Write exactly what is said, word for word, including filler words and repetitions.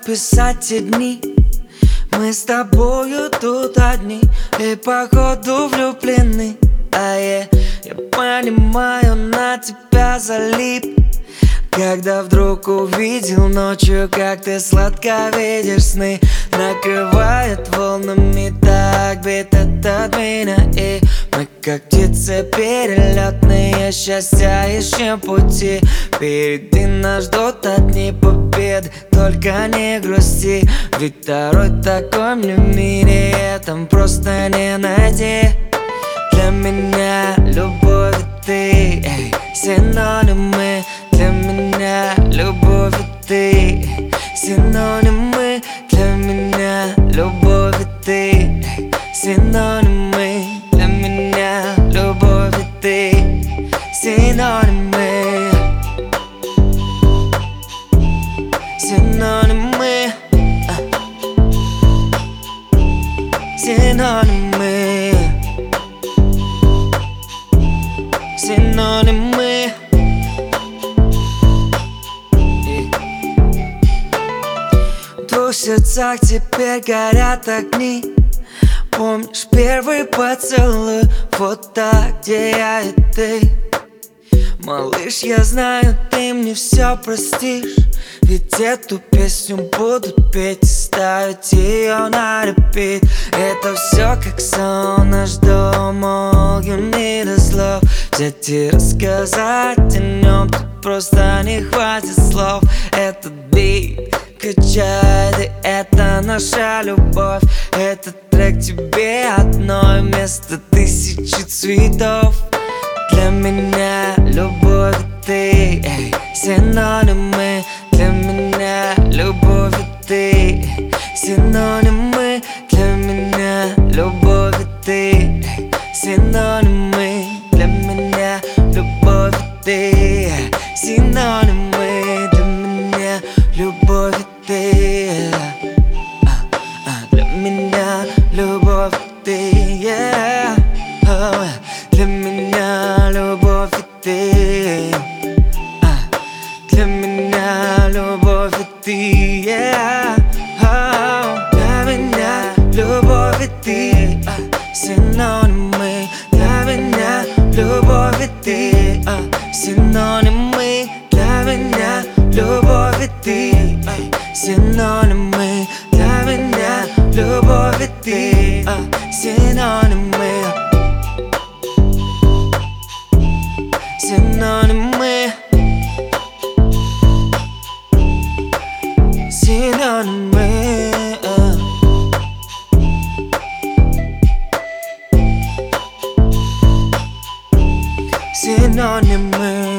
списать те дни. Мы с тобою тут одни и походу влюблены. А я, я понимаю, на тебя залип, когда вдруг увидел ночью, как ты сладко видишь сны. Накрывает волнами, так бит от меня. И мы как птицы перелетные, счастья ищем пути. Впереди нас ждут одни победы, только не грусти. Ведь второй такой мне в мире, этом просто не найти. Для меня любовь и ты, эй, синонимы. Для меня любовь и ты, синонимы. Для меня любовь и ты, эй, синонимы. Для меня любовь и ты, синонимы. Синонимы, синонимы, синонимы. В двух сердцах теперь горят огни. Помнишь первый поцелуй, вот так, где я и ты? Малыш, я знаю, ты мне все простишь, ведь эту песню будут петь и ставить ее на репит. Это все как сон, наш дом, all you need is love. Взять и рассказать о нем, тут просто не хватит слов. Этот бит качает, и это наша любовь. Этот трек тебе одно вместо тысячи цветов. Для меня любовь и ты, эй, синонимы. Для меня любовь и ты, синонимы. Для меня любовь и ты, эй, синонимы. Для меня любовь и ты, синонимы. Для меня любовь и ты, а, а, для меня любовь и ты, yeah. Oh, для меня любовь и ты, а, для меня любовь и ты, yeah. Oh, для меня любовь и ты, а, синонимы. Для меня любовь и ты, а, синонимы. Для меня любовь и ты, а, синонимы. Для меня любовь и ты, а, синонимы. Синонимы, синонимы, синонимы.